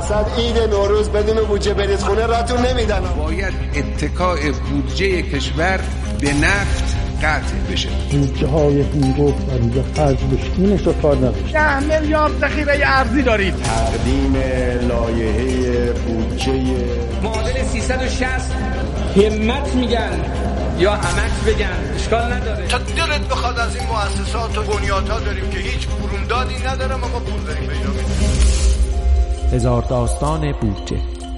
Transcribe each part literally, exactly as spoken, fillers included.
درصد عید نوروز بدون بودجه برید خونه راتون نمیدن. باید اتکاء بودجه کشور به نفت قطع بشه. بودجه های هیرو برای خرج بشه اینش رو کار نداشت. ده میلیارد ذخیره ارزی دارید. تقدیم لایحه بودجه معادل سیصد و شصت همت میگن یا همت بگن اشکال نداره. تا دلت بخواد از این مؤسسات و بنیادها داریم که هیچ برومدادی نداره ما پول داریم پیدا می‌کنیم. هزار داستان بودجه.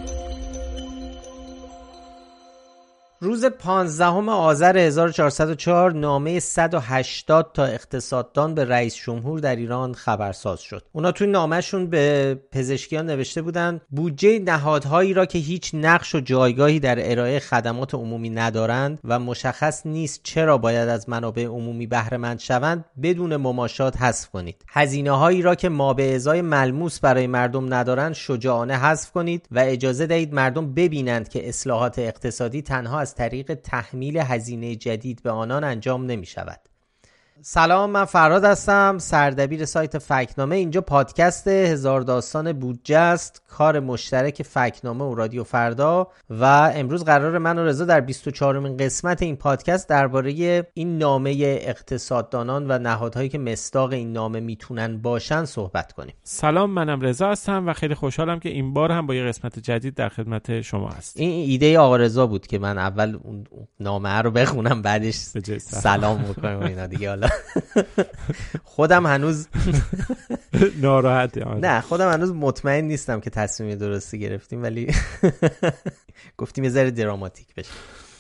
روز پانزدهم آذر هزار و چهارصد و چهار نامه صد و هشتاد تا اقتصاددان به رئیس جمهور در ایران خبرساز شد. اونا توی نامه‌شون به پزشکیان نوشته بودن بودجه نهادهایی را که هیچ نقش و جایگاهی در ارائه خدمات عمومی ندارند و مشخص نیست چرا باید از منابع عمومی بهره مند شوند بدون مماشات حذف کنید. هزینه‌هایی را که ما به ازای ملموس برای مردم ندارند شجاعانه حذف کنید و اجازه دهید مردم ببینند که اصلاحات اقتصادی تنها از طریق تحمیل هزینه جدید به آنان انجام نمی شود. سلام، من فرهاد هستم، سردبیر سایت فکت‌نامه. اینجا پادکست هزار داستان بودجه است، کار مشترک فکت‌نامه و رادیو فردا، و امروز قرار من و رضا در بیست و چهارمین قسمت این پادکست درباره این نامه اقتصاددانان و نهادهایی که مصداق این نامه میتونن باشن صحبت کنیم. سلام، منم رضا هستم و خیلی خوشحالم که این بار هم با یه قسمت جدید در خدمت شما هستم. این ایده آقا رضا بود که من اول اون نامه رو بخونم بعدش سلام بکنم اینا دیگه. حالا خودم هنوز ناراحتم. نه، خودم هنوز مطمئن نیستم که تصمیم درستی گرفتیم، ولی گفتیم یه ذره دراماتیک بشه.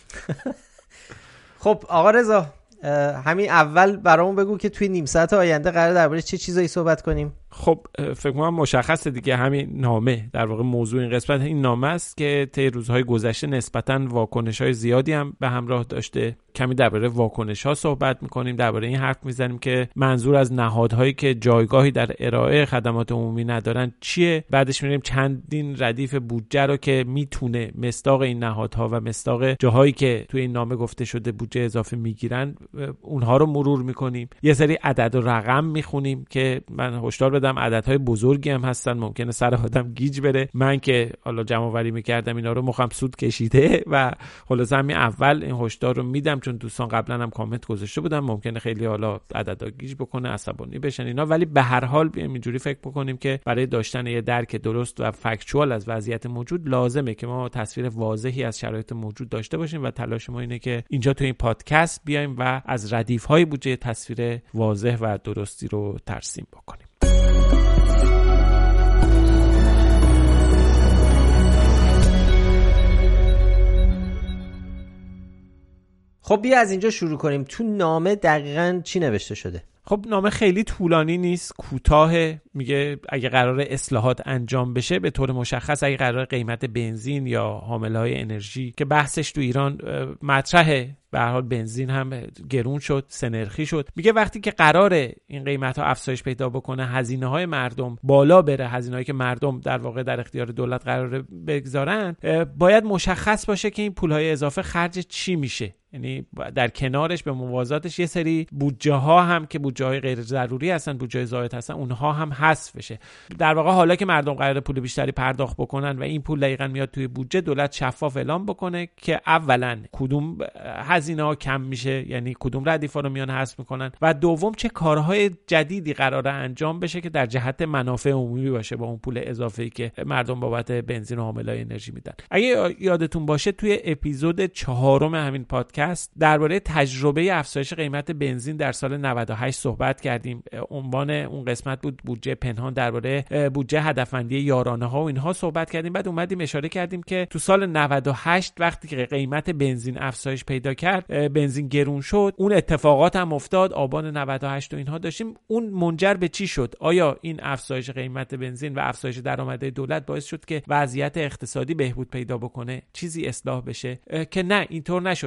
خب آقا رضا، همین اول برامون بگو که توی نیم ساعت آینده قرار درباره چه چیزایی صحبت کنیم؟ خب فکر کنم مشخصه دیگه، همین نامه در واقع موضوع این قسمت این نامه است که طی روزهای گذشته نسبتاً واکنش‌های زیادی هم به همراه داشته. کمی درباره واکنش‌ها صحبت می‌کنیم، درباره این حرف می‌زنیم که منظور از نهادهایی که جایگاهی در ارائه خدمات عمومی ندارن چیه. بعدش می‌ریم چندین ردیف بودجه رو که میتونه مصداق این نهادها و مصداق جاهایی که توی این نامه گفته شده بودجه اضافه میگیرن اونها رو مرور می‌کنیم. یه سری عدد و رقم می‌خونیم که من هشدار بدم عددهای بزرگی هم هستن، ممکنه سر آدم گیج بره. من که حالا جمع آوری می‌کردم اینا رو مخم سود کشیده و خلاص همین اول این هشدار رو میدم، چون دوستان قبلا هم کامنت گذاشته بودن ممکنه خیلی حالا عددا گیج بکنه، عصبانی بشن اینا، ولی به هر حال بیایم اینجوری فکر بکنیم که برای داشتن یه درک درست و فکتوال از وضعیت موجود لازمه که ما تصویر واضحی از شرایط موجود داشته باشیم و تلاش ما اینه که اینجا تو این پادکست بیایم و از ردیف‌های بودجه تصویر واضح و درستی رو ترسیم بکنیم. خب بیا از اینجا شروع کنیم. تو نامه دقیقاً چی نوشته شده؟ خب نامه خیلی طولانی نیست، کوتاهه. میگه اگه قرار اصلاحات انجام بشه به طور مشخص اگه قرار قیمت بنزین یا حامله‌های انرژی که بحثش تو ایران مطرحه، به هر حال بنزین هم گرون شد، سنرخی شد، میگه وقتی که قراره این قیمت ها افزایش پیدا بکنه، هزینه های مردم بالا بره، هزینه هایی که مردم در واقع در اختیار دولت قراره بگذارن، باید مشخص باشه که این پول های اضافه خرج چی میشه. یعنی در کنارش به موازاتش یه سری بودجه ها هم که بودجه های غیر ضروری هستن، بودجه زائد هستن، اونها هم حذف بشه. در واقع حالا که مردم قراره پول بیشتری پرداخت بکنن و این پول دقیقاً میاد توی بودجه، دولت شفاف اعلام بکنه که اولا کدوم هزینه ها کم میشه، یعنی کدوم ردیفا رو میان حذف میکنن، و دوم چه کارهای جدیدی قراره انجام بشه که در جهت منافع عمومی باشه با اون پول اضافه‌ای که مردم بابت بنزین و حامله‌های انرژی میدن. اگه یادتون باشه توی اپیزود چهارم همین پادکست درباره تجربه افزایش قیمت بنزین در سال نود و هشت صحبت کردیم. عنوان اون قسمت بود بودجه پنهان، درباره بودجه هدفمندی یارانه ها و اینها صحبت کردیم. بعد اومدیم اشاره کردیم که تو سال نود و هشت وقتی که قیمت بنزین افزایش پیدا کرد، بنزین گرون شد، اون اتفاقات هم افتاد، آبان نود و هشت و اینها داشتیم. اون منجر به چی شد؟ آیا این افزایش قیمت بنزین و افزایش درآمدهای دولت باعث شد که وضعیت اقتصادی بهبود پیدا بکنه، چیزی اصلاح بشه؟ که نه، اینطور نشد. سال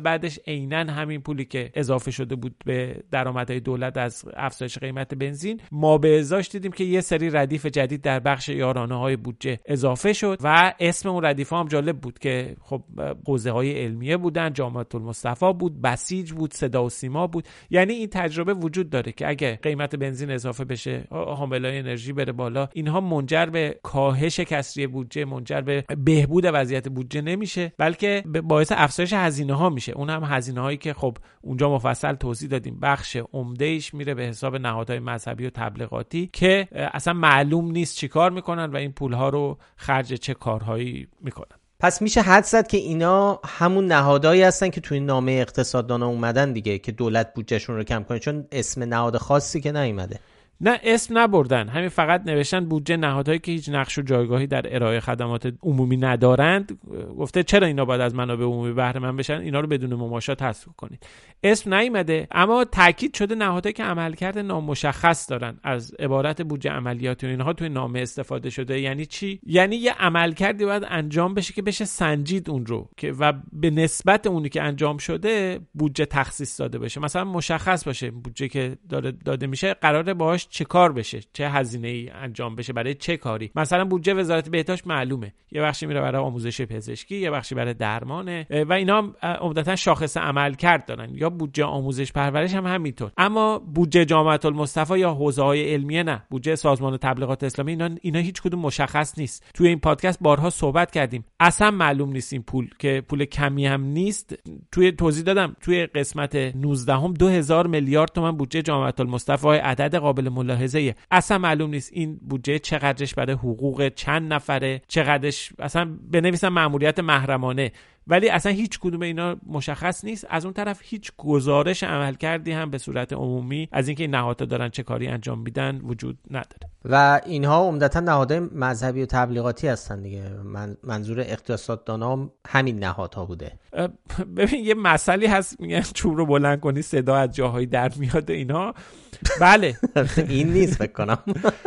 بعدش عیناً همین پولی که اضافه شده بود به درآمدهای دولت از افزایش قیمت بنزین، ما به ازاش دیدیم که یه سری ردیف جدید در بخش یارانه‌های بودجه اضافه شد و اسم اون ردیف‌ها هم جالب بود که خب حوزه‌های علمیه بودن، جامعه المصطفی بود، بسیج بود، صدا و سیما بود. یعنی این تجربه وجود داره که اگه قیمت بنزین اضافه بشه، حاملای انرژی بره بالا، اینها منجر به کاهش کسری بودجه، منجر به بهبود وضعیت بودجه نمیشه، بلکه باعث افزایش هزینه‌ها میشه. اون هم هزینه‌هایی که خب اونجا مفصل توضیح دادیم، بخش عمده‌ایش میره به حساب نهادهای مذهبی و تبلیغاتی که اصلا معلوم نیست چیکار میکنن و این پولها رو خرج چه کارهایی میکنن. پس میشه حدس زد که اینا همون نهادهایی هستن که توی نامه اقتصاددانا اومدن دیگه، که دولت بودجهشون رو کم کنه، چون اسم نهاد خاصی که نیومده. نه اسم نبردن، همین فقط نوشتن بودجه نهادهایی که هیچ نقش و جایگاهی در ارائه خدمات عمومی ندارند. گفته چرا اینا باید از منابع عمومی بهره مند بشن، اینا رو بدون مماشات حذف کنید. اسم نیامده، اما تاکید شده نهادهایی که عملکرد نامشخص دارن از عبارت بودجه عملیاتی و اینها توی نامه استفاده شده. یعنی چی؟ یعنی یه عملکردی باید انجام بشه که بشه سنجید اون رو، که و به نسبت اونی که انجام شده بودجه تخصیص داده بشه. مثلا مشخص باشه بودجه که داره داده میشه قراره باهاش چه کار بشه، چه هزینه‌ای انجام بشه، برای چه کاری. مثلا بودجه وزارت بهداشت معلومه، یه بخشی میره برای آموزش پزشکی، یه بخشی برای درمانه و اینا عمدتاً شاخص عملکرد دارن. یا بودجه آموزش پرورش هم همینطور. اما بودجه جامعه المصطفی یا حوزه‌های علمیه نه، بودجه سازمان تبلیغات اسلامی، اینا اینا هیچ کدوم مشخص نیست. توی این پادکست بارها صحبت کردیم، اصلا معلوم نیست این پول، که پول کمی هم نیست. توی توضیح دادم توی قسمت نوزده هم دو هزار میلیارد تومان بودجه جامعه المصطفی، عدد قابل ملاحظه. اصلا معلوم نیست این بودجه چقدرش برای حقوق چند نفره، چقدرش اصلا بنویسن مأموریت محرمانه، ولی اصلا هیچ کدوم اینا مشخص نیست. از اون طرف هیچ گزارش عمل کردی هم به صورت عمومی از اینکه این نهادها دارن چه کاری انجام میدن وجود نداره. و اینها عمدتاً نهادهای مذهبی و تبلیغاتی هستن دیگه. من منظور اقتصاددانا همین نهادها بوده. ببین یه مسئله هست، میگن چوب رو بلند کنی صدا از جاهایی در میاد اینا. بله این نیست فکر کنم.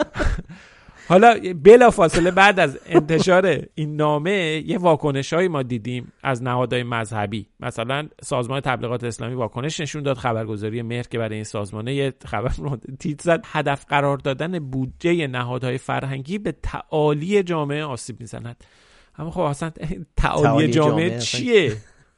حالا بلا فاصله بعد از انتشار این نامه یه واکنش‌هایی ما دیدیم از نهادهای مذهبی. مثلا سازمان تبلیغات اسلامی واکنش نشون داد، خبرگزاری مهر که برای این سازمانه یه خبر رو تیتر زد، هدف قرار دادن بودجه نهادهای فرهنگی به تعالی جامعه آسیب میزند. اما خب اصلا تعالی, تعالی جامعه, جامعه چیه؟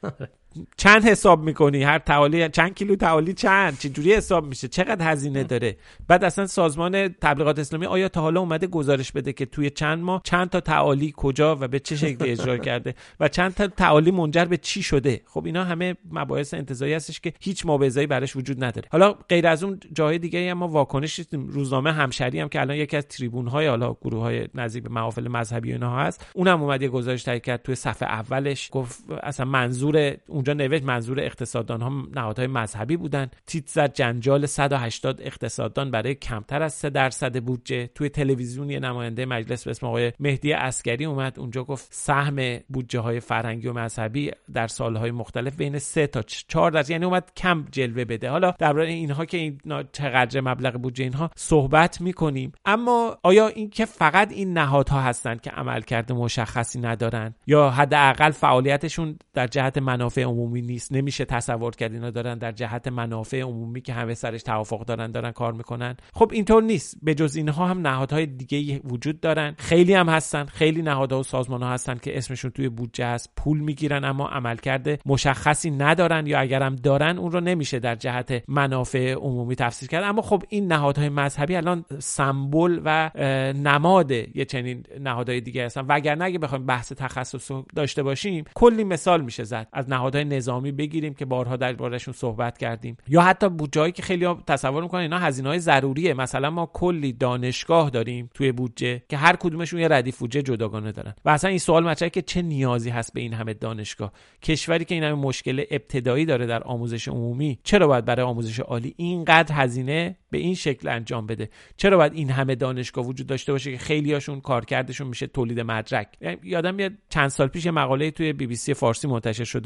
چند حساب میکنی؟ هر تعالی چند کیلو تعالی چند؟ چه جوری حساب میشه؟ چقدر هزینه داره؟ بعد اصلا سازمان تبلیغات اسلامی آیا تا حالا اومده گزارش بده که توی چند ماه چند تا تعالی کجا و به چه شکلی اجرا کرده و چند تا تعالی منجر به چی شده؟ خب اینا همه مباحث انتزاعی هستش که هیچ موعظه‌ای براش وجود نداره. حالا غیر از اون جاهای دیگه هم ما واکنش دیدیم. روزنامه همشری هم که الان یکی از تریبون‌های حالا گروه‌های نزدیک به محافل مذهبی اینا هست، اونم اومد یه گزارش تهیه کرد، توی صفحه اولش گفت اصلا منظور اونجا نوشت منظور اقتصاددان ها نهادهای مذهبی بودن. تیتر زد جنجال صد و هشتاد اقتصاددان برای کمتر از سه درصد بودجه. توی تلویزیون یه نماینده مجلس به اسم آقای مهدی عسکری اومد اونجا گفت سهم بودجه های فرهنگی و مذهبی در سالهای مختلف بین سه تا چهار درصد، یعنی اومد کم جلوه بده. حالا درباره اینها که این چقدر مبلغ بودجه اینها صحبت میکنیم، اما آیا این که فقط این نهادها هستن که عملکرد مشخصی ندارن یا حداقل فعالیتشون در جهت منافع عمومی نیست؟ نمیشه تصور کرد اینا دارن در جهت منافع عمومی که همه سرش توافق دارن دارن کار میکنن. خب اینطور نیست. به جز اینها هم نهادهای دیگه وجود دارن، خیلی هم هستن، خیلی نهادها و سازمانها هستن که اسمشون توی بودجه هست، پول میگیرن اما عملکرد مشخصی ندارن یا اگرم دارن اون رو نمیشه در جهت منافع عمومی تفسیر کرد. اما خب این نهادهای مذهبی الان سمبل و نماد یه چنین نهادهای دیگه هستن، وگرنه اگه بخوایم بحث تخصص داشته باشیم کلی مثال میشه زد. از نهادهای نظامی بگیریم که بارها درباره‌شون صحبت کردیم، یا حتی بودجه‌ای که خیلی‌ها تصور می‌کنن اینا هزینه‌های ضروریه. مثلا ما کلی دانشگاه داریم توی بودجه که هر کدومشون یه ردیف بودجه جداگانه دارن و اصلا این سوال مطرحه که چه نیازی هست به این همه دانشگاه؟ کشوری که این همه مشکل ابتدایی داره در آموزش عمومی، چرا باید برای آموزش عالی اینقدر هزینه به این شکل انجام بده؟ چرا باید این همه دانشگاه وجود داشته باشه که خیلی‌هاشون کارکردشون میشه تولید مدرک؟ یادم میاد چند سال پیش مقاله توی بی بی سی فارسی منتشر شده بود که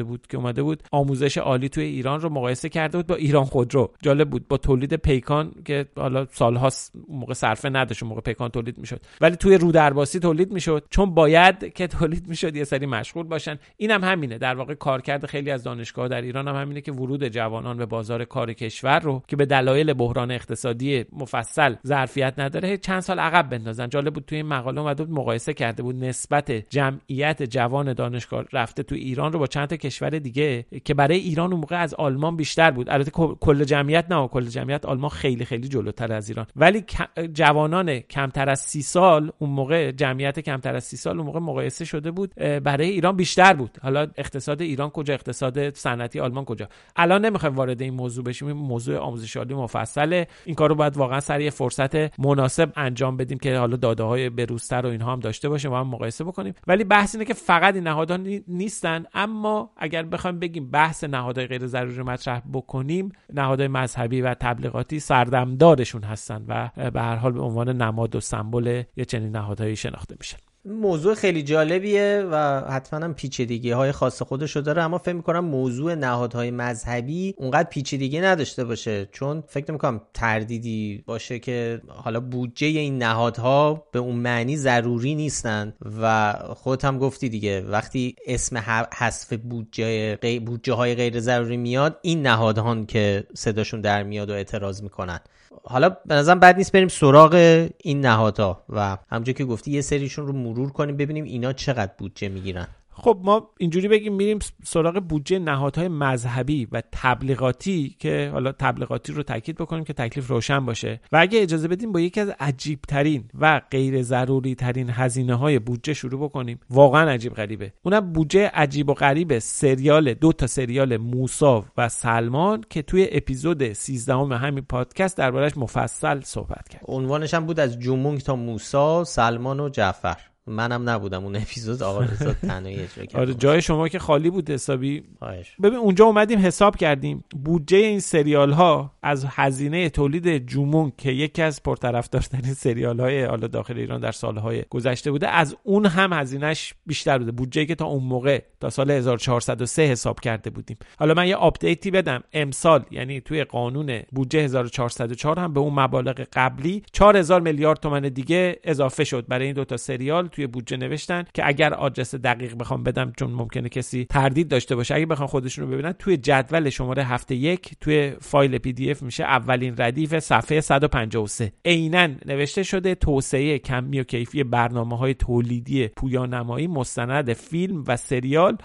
اومده بود آموزش عالی توی ایران رو مقایسه کرده بود با ایران خودرو. جالب بود، با تولید پیکان که حالا سال‌ها موقع صرفه نداشت، موقع پیکان تولید میشد ولی توی رودرباسی تولید میشد، چون باید که تولید میشد یه سری مشغول باشن. اینم هم همینه در واقع. کارکرد خیلی از دانشگاه در ایران هم همینه که ورود جوانان به بازار کار کشور رو که به دلایل بحران اقتصادی مفصل ظرفیت نداره چند سال عقب بندازن. جالب بود توی این مقاله اومده بود مقایسه کرده بود نسبت جمعیت جوان دانشگاه رفته تو ایران رو با چند تا کشور دیگه که برای ایران اون موقع از آلمان بیشتر بود. البته کل جمعیت نه، کل جمعیت آلمان خیلی خیلی جلوتر از ایران، ولی جوانان کمتر از سی سال اون موقع، جمعیت کمتر از سی سال اون موقع مقایسه شده بود برای ایران بیشتر بود. حالا اقتصاد ایران کجا، اقتصاد صنعتی آلمان کجا؟ الان نمیخوایم وارد این موضوع بشیم، این موضوع آموزش عالی مفصله. این کارو باید واقعا سر یه فرصت مناسب انجام بدیم که حالا داده‌های بروزتر و اینها هم داشته باشیم و هم مقایسه بکنیم. ولی بحث اینه که فقط این نهادها نیستن، اما اگر بخوایم بگیم بحث نهادهای غیر ضروری مطرح بکنیم، نهادهای مذهبی و تبلیغاتی سردمدارشون هستن و به هر حال به عنوان نماد و سمبل یه چنین نهادهایی شناخته میشن. موضوع خیلی جالبیه و حتما هم پیچیدگی‌های خاص خودشو داره، اما فکر می‌کنم موضوع نهادهای مذهبی اونقدر پیچیدگی نداشته باشه، چون فکر نمی‌کنم تردیدی باشه که حالا بودجه این نهادها به اون معنی ضروری نیستن و خودت هم گفتی دیگه وقتی اسم حذف بودجه غیر بودجه‌های غیر ضروری میاد، این نهادهان که صداشون در میاد و اعتراض میکنن. حالا به نظرم بد نیست بریم سراغ این نهادها و همونجوری که گفتی یه سریشون رو مرور کنیم ببینیم اینا چقدر بودجه میگیرن. خب ما اینجوری بگیم میریم سراغ بودجه نهادهای مذهبی و تبلیغاتی که حالا تبلیغاتی رو تاکید بکنیم که تکلیف روشن باشه و اگه اجازه بدیم با یکی از عجیب ترین و غیر ضروری ترین هزینه های بودجه شروع بکنیم. واقعا عجیب غریبه. اونم بودجه عجیب و غریب سریال دو تا سریال موسی و سلمان که توی اپیزود سیزدهم همین پادکست دربارش مفصل صحبت کرد. عنوانش هم بود از جمونگ تا موسی، سلمان و جعفر. منم نبودم اون اپیزود، آقا رضا تنهایی اجرا کرد. آره جای شما که خالی بود حسابی. ببین اونجا اومدیم حساب کردیم بودجه این سریال ها از هزینه تولید جومونگ که یکی از پرطرفدارترین سریال های حالا داخل ایران در سالهای گذشته بوده، از اون هم هزینهش بیشتر بوده. بودجه‌ای که تا اون موقع تا سال هزار و چهارصد و سه حساب کرده بودیم. حالا من یه آپدیتی بدم، امسال یعنی توی قانون بودجه هزار و چهارصد و چهار هم به اون مبالغ قبلی چهار هزار میلیارد تومان دیگه اضافه شد برای این دو تا سریال. توی بودجه نوشتن که اگر آدرس دقیق بخوام بدم چون ممکنه کسی تردید داشته باشه، اگه بخوام خودشون رو ببینن توی جدول شماره هفته یک توی فایل پی دی اف میشه اولین ردیف صفحه صد و پنجاه و سه. عیناً نوشته شده توسعه کمی و کیفی برنامه‌های تولیدی پویانمایی، مستند، فیلم و سریال.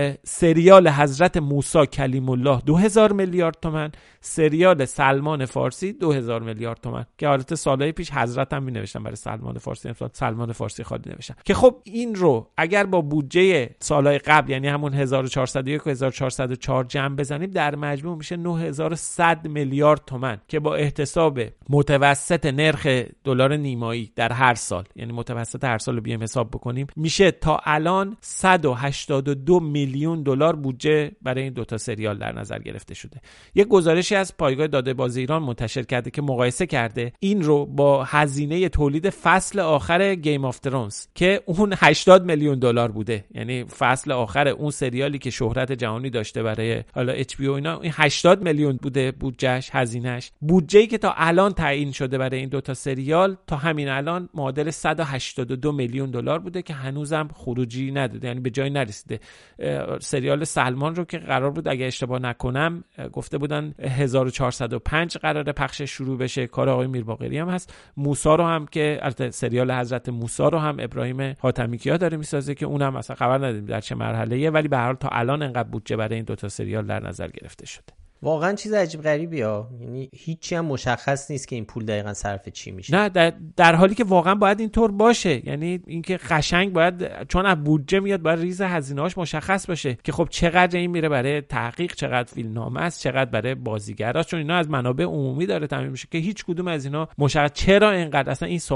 سریال حضرت موسی کلیم الله دو هزار میلیارد تومان، سریال سلمان فارسی دو هزار میلیارد تومان که حالت سالهای پیش حضرت هم می‌نوشتن برای سلمان فارسی، امسال سلمان فارسی خالی نوشتن. که خب این رو اگر با بودجه سالهای قبل یعنی همون هزار و چهارصد و یک و هزار و چهارصد و چهار جمع بزنیم در مجموع میشه نه هزار و صد میلیارد تومان که با احتساب متوسط نرخ دلار نیمایی در هر سال، یعنی متوسط هر سال رو بیایم حساب بکنیم، میشه تا الان صد و هشتاد و دو میلیون دلار بودجه برای این دوتا سریال در نظر گرفته شده. یک گزارشی از پایگاه داده باز ایران منتشر کرده که مقایسه کرده این رو با هزینه تولید فصل آخر گیم آف ترونز که اون هشتاد میلیون دلار بوده، یعنی فصل آخر اون سریالی که شهرت جهانی داشته برای حالا اچ بی او اینا، این هشتاد میلیون بوده بودجهش، هزینهش. بودجه‌ای که تا الان تعیین شده برای این دوتا سریال تا همین الان معادل صد و هشتاد و دو میلیون دلار بوده که هنوزم خروجی نداده، یعنی به جای نرسیده. سریال سلمان رو که قرار بود اگه اشتباه نکنم گفته بودن هزار و چهارصد و پنج قراره پخش شروع بشه، کار آقای میرباقری هم هست. موسی رو هم که البته سریال حضرت موسی رو هم ابراهیم حاتمیکیا داره میسازه که اونم اصلا خبر نداریم در چه مرحله‌ایه، ولی به هر حال تا الان انقدر بودجه برای این دوتا سریال در نظر گرفته شده. واقعا چیز عجیب غریبی ها، یعنی هیچی هم مشخص نیست که این پول دقیقاً صرف چی میشه. نه در, در حالی که واقعا باید اینطور باشه، یعنی اینکه قشنگ باید چون از بودجه میاد باید ریز هزینه‌هاش مشخص باشه که خب چقدر این میره برای تحقیق، چقدر فیلمنامه است، چقدر برای بازیگرا، چون اینا از منابع عمومی داره تامین میشه که هیچ کدوم از اینا مشخص. چرا اینقدر اصلا این سوال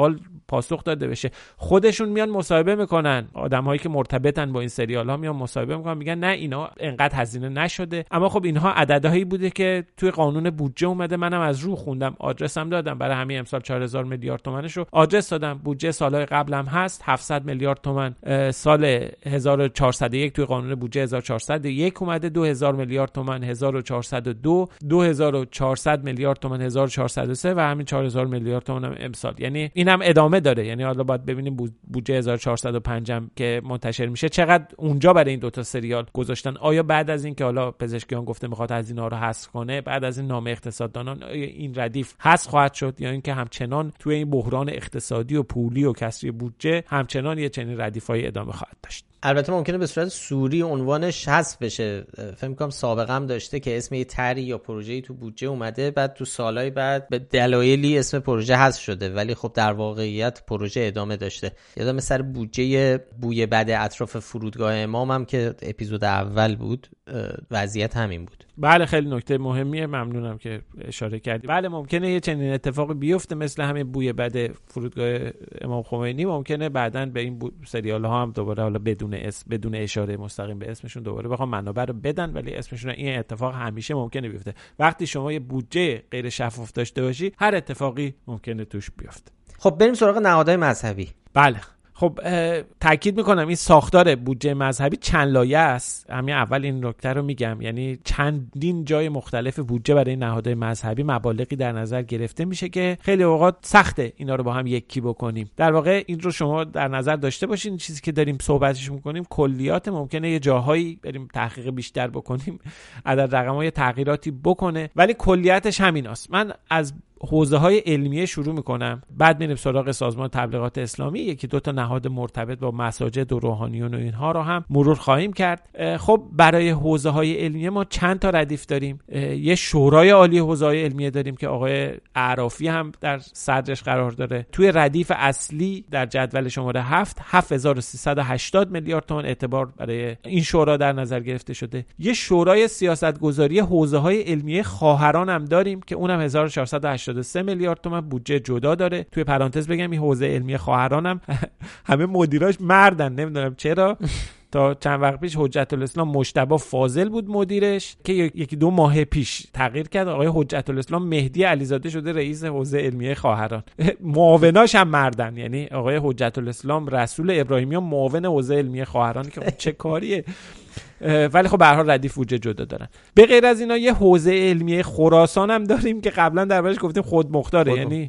پاسخ داده بشه. خودشون میان مصاحبه میکنن، آدمایی که مرتبطن با این سریال ها میان مصاحبه میکنن، میگن نه اینا انقدر هزینه نشده، اما خب اینها عددهایی بوده که توی قانون بودجه اومده. منم از رو خوندم، آدرسم دادم برای همین امسال چهار هزار میلیارد تومانش رو آدرس دادم. بودجه سالهای قبلم هست هفتصد میلیارد تومان، سال هزار و چهارصد و یک توی قانون بودجه هزار و چهارصد و یک اومده دو هزار میلیارد تومان، هزار و چهارصد و دو دو هزار و چهارصد میلیارد تومان، هزار و چهارصد و سه و همین چهار هزار میلیارد تومان هم امسال. یعنی این هم ادامه داره. یعنی حالا باید ببینیم بودجه هزار و چهارصد و پنج هم که منتشر میشه چقدر اونجا برای این دوتا سریال گذاشتن. آیا بعد از این که حالا پزشکیان گفته میخواد از اینا رو حذف کنه، بعد از این نامه اقتصاددانان این ردیف حذف خواهد شد یا اینکه همچنان توی این بحران اقتصادی و پولی و کسری بودجه همچنان یه چنین ردیفای ادامه خواهد داشت؟ البته ممکنه به صورت سوری عنوانش حذف بشه. فکر می‌کنم سابقه هم داشته که اسم یه طرحی یا پروژه‌ای تو بودجه اومده، بعد تو سالهای بعد به دلایلی اسم پروژه حذف شده، ولی خب در واقعیت پروژه ادامه داشته. یادم سر بودجه بوی بد اطراف فرودگاه امام هم که اپیزود اول بود وضعیت همین بود. بله خیلی نکته مهمیه، ممنونم که اشاره کردی. بله ممکنه یه چنین اتفاقی بیفته مثل همین بوی بد فرودگاه امام خمینی، ممکنه بعداً به این سریال ها هم دوباره حالا بدون اسم بدون اشاره مستقیم به اسمشون دوباره بخوام منابع رو بدن، ولی اسمشون این اتفاق همیشه ممکنه بیفته. وقتی شما یه بودجه غیر شفاف داشته باشی هر اتفاقی ممکنه توش بیفته. خب بریم سراغ نهادهای مذهبی. بله خب تاکید میکنم این ساختار بودجه مذهبی چند لایه است. همین اول این نکته رو میگم، یعنی چندین جای مختلف بودجه برای نهادهای مذهبی مبالغی در نظر گرفته میشه که خیلی اوقات سخته اینا رو با هم یکی بکنیم. در واقع این رو شما در نظر داشته باشین. چیزی که داریم صحبتش میکنیم کلیات، ممکنه یه جاهایی بریم تحقیق بیشتر بکنیم، عدد رقم‌های تغییراتی بکنه، ولی کلیتش همیناست. من از حوزه های علمیه شروع میکنم، بعد میریم سراغ سازمان تبلیغات اسلامی، یکی دو تا نهاد مرتبط با مساجد و روحانیون و اینها رو هم مرور خواهیم کرد. خب برای حوزه های علمیه ما چند تا ردیف داریم. یه شورای عالی حوزه های علمیه داریم که آقای اعرافی هم در صدرش قرار داره. توی ردیف اصلی در جدول شماره هفت هفت هزار و سیصد و هشتاد میلیارد تومان اعتبار برای این شورا در نظر گرفته شده. یه شورای سیاستگذاری حوزه های علمیه خواهران هم داریم که اونم هزار و چهارصد و هشتاد و سه میلیارد تومان بودجه جدا داره. توی پرانتز بگم این حوزه علمی خواهرانم همه مدیراش مردن، نمیدونم چرا. تا چند وقت پیش حجت الاسلام مجتبی فاضل بود مدیرش که یکی دو ماه پیش تغییر کرد، آقای حجت الاسلام مهدی علیزاده شده رئیس حوزه علمیه خواهران. معاوناش هم مردن، یعنی آقای حجت الاسلام رسول ابراهیمی معاون حوزه علمیه خواهران که چه کاریه. ولی خب به هر حال ردیف بودجه جدا دارن. به غیر از اینا یه حوزه علمیه خراسان هم داریم که قبلا دربارش گفتیم خودمختاره، خود یعنی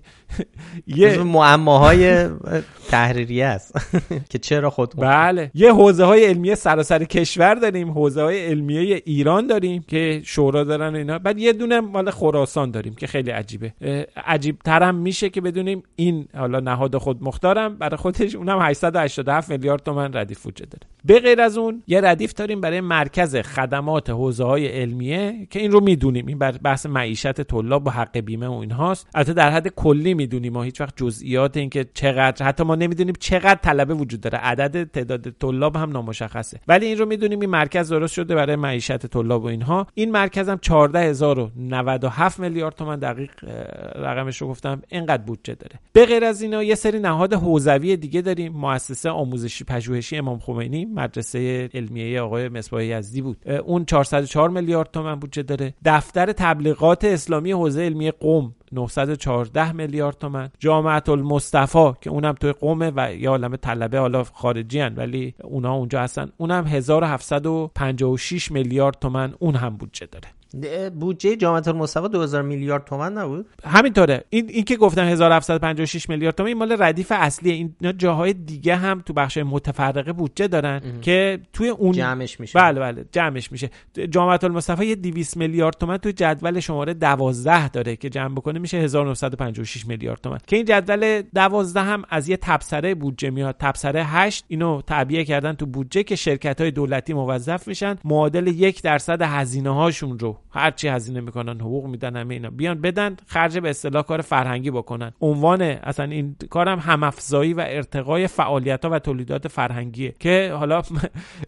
یه معماهای تحریریه است که چرا خودمختار. بله یه حوزه های علمیه سراسر کشور داریم، حوزه های علمیه ایران داریم که شورا دارن و اینا، بعد یه دونه مال خراسان داریم که خیلی عجیبه. عجیب ترم میشه که بدونیم این حالا نهاد خودمختارم برای خودش اونم هشتصد و هشتاد و هفت میلیارد تومان ردیف بودجه داره. به غیر از اون یه ردیف داریم برای مرکز خدمات حوزه‌های علمیه که این رو میدونیم، این بحث معیشت طلاب و حق بیمه و اینهاست. البته در حد کلی میدونیم، ما هیچ وقت جزئیات این که چقدر، حتی ما نمیدونیم چقدر طلبه وجود داره، عدد تعداد طلاب هم نامشخصه، ولی این رو میدونیم این مرکز درست شده برای معیشت طلاب و اینها. این مرکز هم چهارده هزار و نود و هفت میلیارد تومان دقیق رقمش رو گفتم اینقدر بودجه داره. به غیر از اینا یه سری نهاد حوزوی دیگه داریم. مؤسسه آموزشی پژوهشی امام خمینی، مدرسه علمیه آقای مصباح یزدی بود، اون چهارصد و چهار میلیارد تومان بودجه داره. دفتر تبلیغات اسلامی حوزه علمیه قم نهصد و چهارده میلیارد تومان. جامعه المصطفی که اونم توی قم و یه عالمه طلبه حالا خارجی ان ولی اونا اونجا هستن، اونم هزار و هفتصد و پنجاه و شش میلیارد تومان اون هم بودجه داره. بودجه جامعه المصطفی دو هزار میلیارد تومان نبود؟ همینطوره. این این که گفتم هزار و هفتصد و پنجاه و شش میلیارد تومان این مال ردیف اصلیه. اینا جاهای دیگه هم تو بخش متفرقه بودجه دارن اه. که توی اون جمعش میشه. بله بله جمعش میشه. جامعه المصطفی یه دویست میلیارد تومان توی جدول شماره دوازده داره که جمع بکنه میشه هزار و نهصد و پنجاه و شش میلیارد تومان که این جدول دوازده هم از یه تبصره بودجه میاد. تبصره هشت اینو تعبیه کردن تو بودجه که شرکت‌های دولتی موظف میشن معادل یک درصد هزینه‌هاشون رو هر چی هزینه میکنن حقوق میدن همه اینا بیان بدن خرج به اصطلاح کار فرهنگی بکنن. عنوان اصلا این کارم هم افزایی و ارتقای فعالیت‌ها و تولیدات فرهنگیه که حالا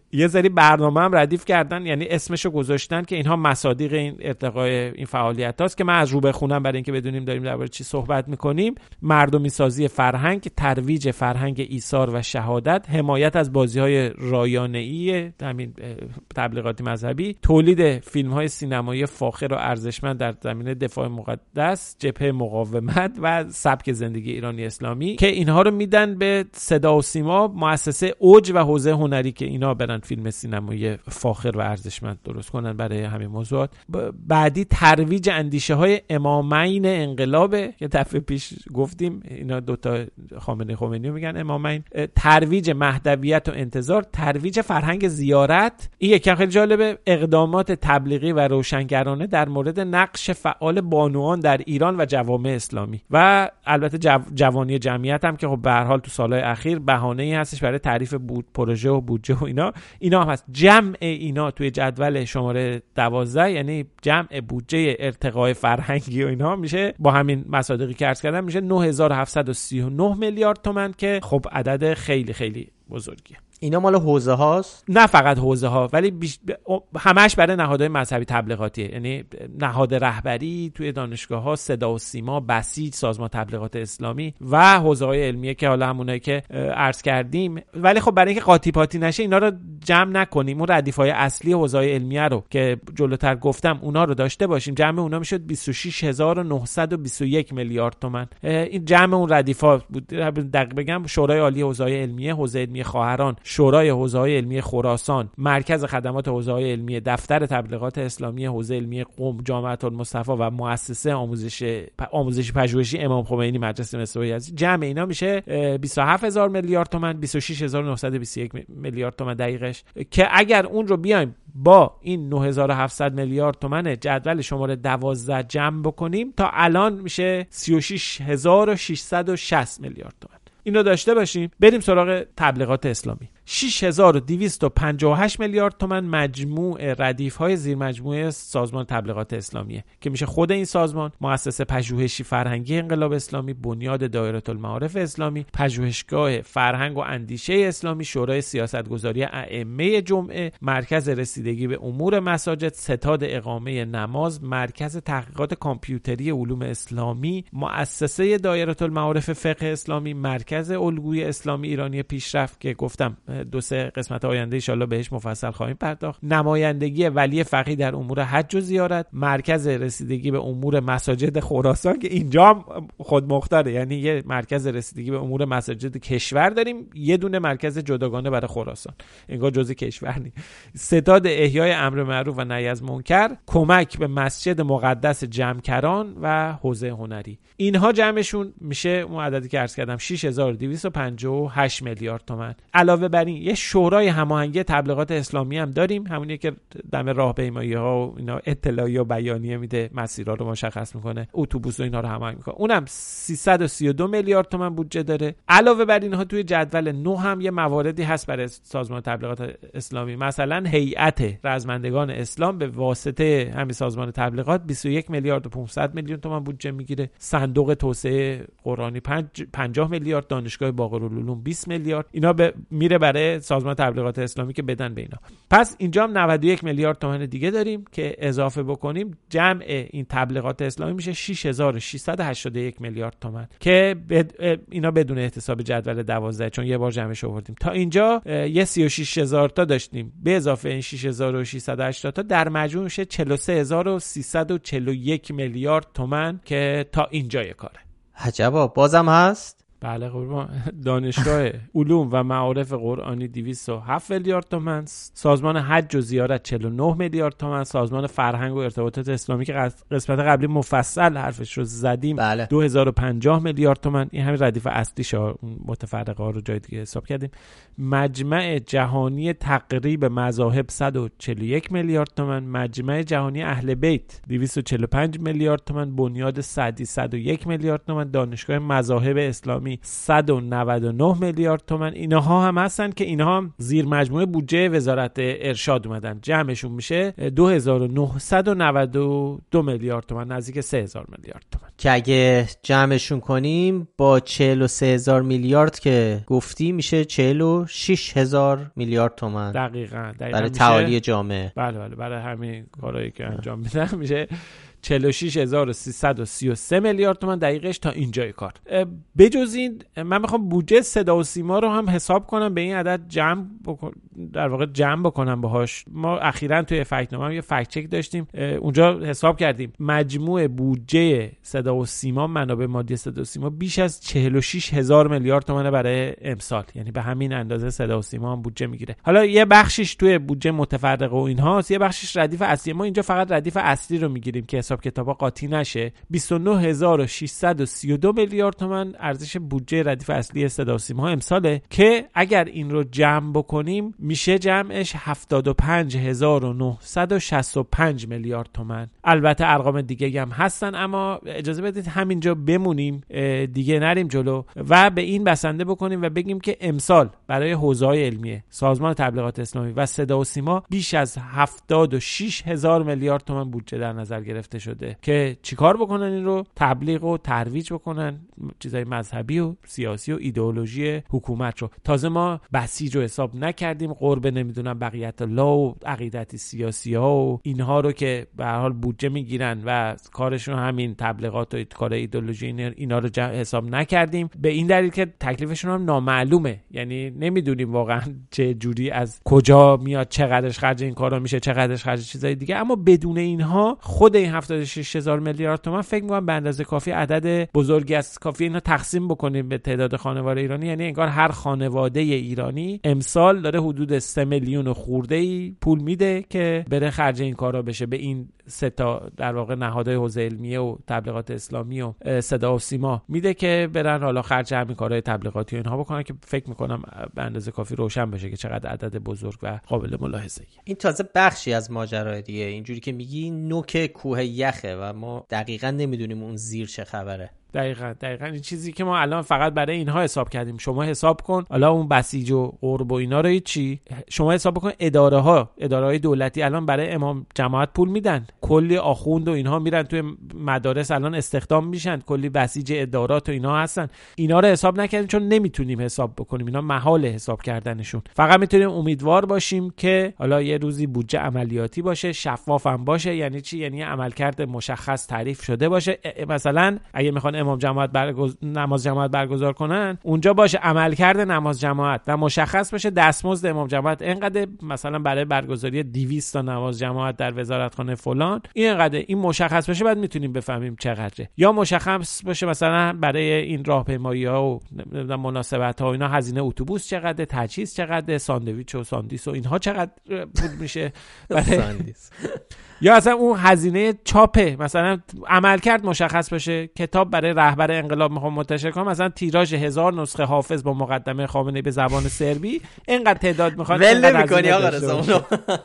یه سری برنامه هم ردیف کردن، یعنی اسمشو گذاشتن که اینها مصادیق این ارتقای این فعالیت هاست که من از رو بخونم برای اینکه بدونیم داریم درباره چی صحبت میکنیم. مردمی سازی فرهنگ، ترویج فرهنگ ایثار و شهادت، حمایت از بازی‌های رایانه‌ای، همین تبلیغاتی مذهبی، تولید فیلم‌های سینمایی فاخر و ارزشمند در زمینه دفاع مقدس، جبهه مقاومت و سبک زندگی ایرانی اسلامی، که اینها رو میدن به صدا و سیما، مؤسسه اوج و حوزه هنری که اینا برن فیلم سینمایی فاخر و ارزشمند درست کنن برای همین موضوعات. بعدی ترویج اندیشه های امامین انقلابه که دفعه پیش گفتیم اینا دوتا خامنه خمینی میگن امامین. ترویج مهدویت و انتظار، ترویج فرهنگ زیارت، این یکی خیلی جالبه، اقدامات تبلیغی و روشنگرانه در مورد نقش فعال بانوان در ایران و جوامع اسلامی، و البته جو... جوانی جمعیت هم که خب به هر حال تو سالهای اخیر بهانه‌ای هستش برای تعریف بود پروژه و بودجه و اینا اینا هم هست. جمع اینا توی جدول شماره دوازده، یعنی جمع بودجه ارتقای فرهنگی و اینا میشه با همین مصادیقی که عرض کردم میشه نه هزار و هفتصد و سی و نه میلیارد تومان که خب عدد خیلی خیلی بزرگیه. اینا مال حوزه هاست؟ نه فقط حوزه ها، ولی بیش... همش برای نهادهای مذهبی تبلیغاتیه، یعنی نهاد رهبری توی دانشگاه ها، صدا و سیما، بسیج، سازمان تبلیغات اسلامی و حوزه های علمیه که حالا همونایی که عرض کردیم. ولی خب برای اینکه قاطی پاتی نشه اینا رو جمع نکنیم، اون ردیف های اصلی حوزه های علمیه رو که جلوتر گفتم اونا رو داشته باشیم، جمع اونا میشد بیست و شش هزار و نهصد و بیست و یک میلیارد تومان. این جمع اون ردیف ها بود. دقیق بگم شورای عالی حوزه های علمیه، حوزه علمی خواهران، شورای حوزه‌های علمی خراسان، مرکز خدمات حوزه‌های علمی، دفتر تبلیغات اسلامی حوزه علمی قم، جامعه المصطفی و مؤسسه آموزش آموزشی پژوهشی امام خمینی مدرسه مصری یزدی. جمع اینا میشه بیست و هفت هزار میلیارد تومان، بیست و شش هزار و نهصد و بیست و یک میلیارد تومان دقیقش، که اگر اون رو بیایم با این نه هزار و هفتصد میلیارد تومان جدول شماره دوازده جمع بکنیم تا الان میشه سی و شش هزار و ششصد و شصت میلیارد تومان. اینو داشته باشیم. بریم سراغ تبلیغات اسلامی. شش هزار و دویست و پنجاه و هشت میلیارد تومان مجموع ردیف‌های زیر مجموعه سازمان تبلیغات اسلامیه که میشه خود این سازمان، مؤسسه پژوهشی فرهنگی انقلاب اسلامی، بنیاد دایره المعارف اسلامی، پژوهشگاه فرهنگ و اندیشه اسلامی، شورای سیاستگذاری ائمه جمعه، مرکز رسیدگی به امور مساجد، ستاد اقامه نماز، مرکز تحقیقات کامپیوتری علوم اسلامی، مؤسسه دایره المعارف فقه اسلامی، مرکز الگوی اسلامی ایرانی پیشرفت که گفتم دو سه قسمت آینده ان شاءالله بهش مفصل خواهیم پرداخت، نمایندگی ولی فقیه در امور حج و زیارت، مرکز رسیدگی به امور مساجد خراسان که اینجا خود مختاره، یعنی یه مرکز رسیدگی به امور مساجد کشور داریم، یه دونه مرکز جداگانه برای خراسان، انگار جزء کشور نیست. ستاد احیای امر معروف و نهی از منکر، کمک به مسجد مقدس جمکران و حوزه هنری. اینها جمعشون میشه اون عددی که عرض کردم شش هزار و دویست و پنجاه و هشت میلیارد تومان. علاوه بر این یه شورای هماهنگی تبلیغات اسلامی هم داریم، همونیه که دم راهپیمایی ها و اینا اطلاعیه و بیانیه میده، مسیرها رو مشخص میکنه، اتوبوس و اینا رو هماهنگ میکنه. اونم سیصد و سی و دو میلیارد تومان بودجه داره. علاوه بر اینها توی جدول نه هم یه مواردی هست برای سازمان تبلیغات اسلامی، مثلا هیئت رزمندگان اسلام به واسطه همین سازمان تبلیغات بیست و یک میلیارد و پانصد میلیون تومان بودجه میگیره. صندوق توسعه قرآنی پنجاه میلیارد، دانشگاه باقرالعلوم بیست میلیارد. اینا به میره برای سازمان تبلیغات اسلامی که بدن به اینا. پس اینجا هم نود و یک میلیارد تومان دیگه داریم که اضافه بکنیم جمع این تبلیغات اسلامی میشه شش هزار و ششصد و هشتاد و یک میلیارد تومان که بد... اینا بدون احتساب جدول دوازده چون یه بار جمعش آوردیم. تا اینجا یه سی و شش هزار تا داشتیم، به اضافه این شش هزار و ششصد و هشتاد تا در مجموع میشه چهل و سه هزار و سیصد و چهل و یک میلیارد تومان که تا اینجای کاره. عجبا بازم هست؟ بله قربان. دانشگاه علوم و معارف قرآنی دویست و هفت میلیارد تومان، سازمان حج و زیارت چهل و نه میلیارد تومان، سازمان فرهنگ و ارتباطات اسلامی که قسمت قبلی مفصل حرفش رو زدیم بله. دو هزار و پنجاه میلیارد تومان. این همین ردیف اصلی شا متفرقه ها رو جای دیگه حساب کردیم. مجمع جهانی تقریب مذاهب صد و چهل و یک میلیارد تومان، مجمع جهانی اهل بیت دویست و چهل و پنج میلیارد تومان، بنیاد سعدی صد و یک میلیارد تومان، دانشگاه مذاهب اسلامی سومی صد و نود و نه میلیارد تومان. اینها هم هستن که اینها زیر مجموعه بودجه وزارت ارشاد اومدن، جمعشون میشه دو هزار و نهصد و نود و دو میلیارد تومان، نزدیک سه هزار میلیارد تومان، که اگه جمعشون کنیم با چهل و سه هزار میلیارد که گفتی میشه چهل و شش هزار میلیارد تومان. دقیقاً, دقیقاً برای تعالی جامعه. بله بله برای همین کارهایی که انجام میدن میشه چهل و شش هزار و سیصد و سی و سه میلیارد تومان دقیقش تا اینجای کار. بجز این من میخوام بودجه صدا و سیما رو هم حساب کنم، به این عدد جمع بکن... در واقع جمع بکنم باهاش. ما اخیراً توی فکت‌نامه هم یه فکت چک داشتیم، اونجا حساب کردیم مجموع بودجه صدا و سیما، منابع مادی صدا و سیما بیش از چهل و شش هزار میلیارد تومان برای امسال، یعنی به همین اندازه صدا و سیما هم بودجه میگیره. حالا یه بخشش توی بودجه متفرقه و اینهاست، یه بخشش ردیف اصلی. ما اینجا فقط ردیف اصلی رو میگیریم که حساب کتابا قاطی نشه. بیست و نه هزار و ششصد و سی و دو میلیارد تومان ارزش بودجه ردیف اصلی صدا و سیما امساله، که اگر این رو جمع بکنیم میشه جمعش هفتاد و پنج هزار و نهصد و شصت و پنج میلیارد تومان. البته ارقام دیگه هم هستن، اما اجازه بدید همینجا بمونیم دیگه، نریم جلو و به این بسنده بکنیم و بگیم که امسال برای حوزه‌های علمیه، سازمان تبلیغات اسلامی و صدا و سیما بیش از هفتاد و شش هزار میلیارد تومان بودجه در نظر گرفته شده که چیکار بکنن؟ این رو تبلیغ و ترویج بکنن، چیزای مذهبی و سیاسی و ایدئولوژی حکومت رو. تازه ما بسیج رو حساب نکردیم، قرب نمیدونم بقیت الله و عقیدت سیاسی ها و اینها رو که به هر حال بودجه میگیرن و کارشون همین تبلیغات و کار ایدئولوژی، اینا رو حساب نکردیم، به این دلیل که تکلیفشون هم نامعلومه، یعنی نمیدونیم واقعا چه جوری از کجا میاد، چقدرش خرج این کارا میشه، چقدرش خرج چیزای دیگه. اما بدون اینها خود این هفتاد و شش هزار میلیارد تومان فکر می‌کنم به اندازه کافی عدد بزرگی است، کافی اینا تقسیم بکنیم به تعداد خانواده ایرانی، یعنی انگار هر خانواده ایرانی امسال داره حدود سه میلیون خورده‌ای پول میده که بره خرج این کارا بشه، به این سه تا در واقع نهادهای حوزه علمیه و تبلیغات اسلامی و صدا و سیما میده که برن حالا خرج همین کارهای تبلیغاتی و اینها بکنن، که فکر می‌کنم به اندازه کافی روشن بشه که چقدر عدد بزرگ و قابل ملاحظه‌ای. این تازه بخشی از ماجرای دیگه، اینجوری که میگی نوک کوه یخه و ما دقیقاً نمیدونیم اون زیر چه خبره. دقیقاً دقیقاً این چیزی که ما الان فقط برای اینها حساب کردیم. شما حساب کن حالا اون بسیج و قرب و اینا رو چی، شما حساب بکن اداره ها اداره های دولتی الان برای امام جماعت پول میدن، کلی آخوند و اینها میرن توی مدارس الان استخدام میشن، کلی بسیج ادارات و اینا هستن. اینا رو حساب نکردیم چون نمیتونیم حساب بکنیم، اینا محال حساب کردنشون. فقط میتونیم امیدوار باشیم که حالا یه روزی بودجه عملیاتی باشه، شفاف هم باشه. یعنی چی؟ یعنی عملکرد مشخص تعریف شده باشه. مثلا اگه میخوان امام جماعت برگز... نماز جماعت برگزار کنن، اونجا باشه عملکرد نماز جماعت و مشخص بشه دستمزد امام جماعت اینقدر، مثلا برای برگزاری دویست تا نماز جماعت در وزارتخانه فلان این اینقدر، این مشخص بشه بعد میتونیم بفهمیم چقدره. یا مشخص باشه مثلا برای این راهپیمایی‌ها و مناسبت‌ها و اینا هزینه اتوبوس چقدره، تجهیز چقدره، ساندویچ و ساندیس و اینها چقدر پول میشه برای یا اصلا اون هزینه چاپه، مثلا عملکرد مشخص بشه. کتاب برای رهبر انقلاب میخوام منتشر کنم، مثلا تیراژ هزار نسخه حافظ با مقدمه خامنه‌ای به زبان سربی، اینقدر تعداد میخواد، ول نمی‌کنی آقا رضا.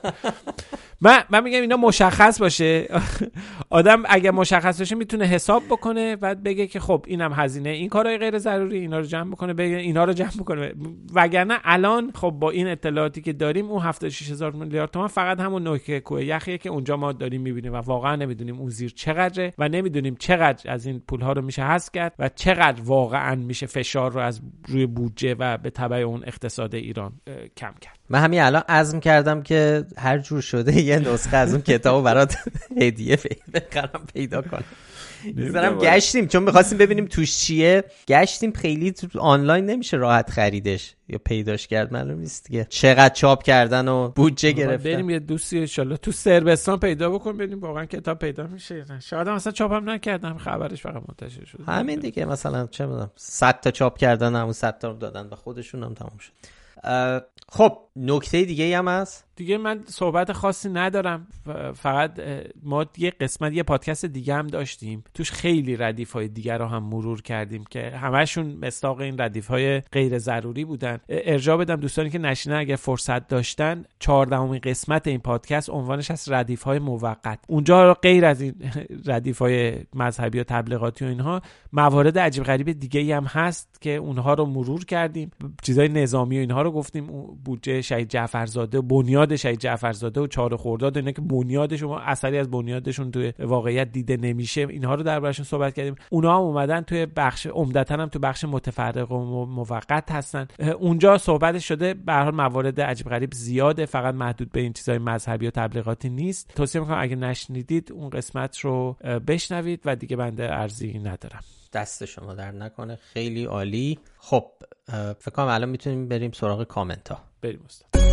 من من میگم اینا مشخص باشه. آدم اگه مشخص باشه میتونه حساب بکنه و بگه که خب اینم هزینه این کارهای غیر ضروری، اینا رو جمع بکنه، بگه اینا رو جمع بکنه. وگرنه الان خب با این اطلاعاتی که داریم اون هفتاد و شش هزار میلیارد تومان فقط همون نوک کوه یخیه که اونجا ما داریم میبینیم و واقعا نمیدونیم اون زیر چقدره و نمیدونیم چقدر از این پولها رو میشه حذف کرد و چقدر واقعا میشه فشار رو از روی بودجه و به تبع اون اقتصاد ایران کم کرد. من همین الان عزم کردم که هر جور شده یه نسخه از اون کتابو برات هدیه بخرم پیدا کنم. میذارم گشتیم چون می‌خواستیم ببینیم توش چیه، گشتیم خیلی تو آنلاین نمیشه راحت خریدش یا پیداش کرد، معلوم نیست دیگه چقدر چاپ کردن و بودجه گرفتن. بریم یه دوستی ان شاءالله تو سربستان پیدا بکنیم ببینیم واقعا کتاب پیدا میشه. شاید هم اصلا چاپم نکردم، خبرش فقط منتشر شده. همین دیگه، مثلا چه میدونم صد تا چاپ کردن، همون صد تا رو دادن و خودشون هم تموم شد. خب نکته دیگه هم هست دیگه من صحبت خاصی ندارم. فقط ما یه قسمت یه پادکست دیگه هم داشتیم توش خیلی ردیف‌های دیگر رو هم مرور کردیم که همشون مصداق این ردیف‌های غیر ضروری بودن. ارجاع بدم دوستانی که نشینن اگر فرصت داشتن، چهاردهمین قسمت این پادکست عنوانش از ردیف‌های موقت. اونجا غیر از این ردیف‌های مذهبی و تبلیغاتی و اینها موارد عجیب غریب دیگه‌ای هم هست که اونها رو مرور کردیم. چیزای نظامی و اینها رو گفتیم، بودجه شهید جعفرزاده، بنیاد شهید جعفرزاده و چهار خرداد، اینا که بنیادشون اثری از بنیادشون توی واقعیت دیده نمیشه، اینها رو دربارشون صحبت کردیم. اونها هم اومدن توی بخش عمدتاً هم تو بخش متفرق و موقت هستن. اونجا صحبتش شده. به هر حال موارد عجیب غریب زیاده، فقط محدود به این چیزای مذهبی و تبلیغاتی نیست. توصیه میکنم اگه نشنیدید اون قسمت رو بشنوید و دیگه بنده ارزی ندارم. دست شما در نکنه، خیلی عالی. خب فکر کنم الان میتونیم بریم سراغ کامنت ها. بریم استاد.